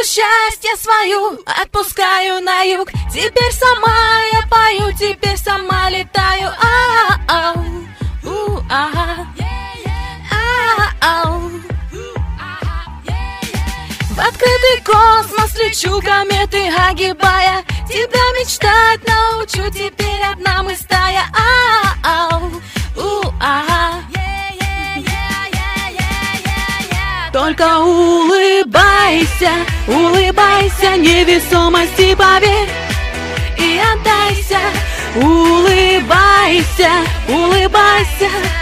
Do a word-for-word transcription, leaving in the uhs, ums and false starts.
душу счастья свою отпускаю на юг. Теперь сама я пою, теперь сама летаю. А-а-ау, у-ага, а-ау. В открытый космос лечу, кометы огибая. Тебя мечтать научу, теперь одна мы стая. А-ау, у-ага. Только улыбайся, улыбайся, невесомости поверь и отдайся. Улыбайся, улыбайся,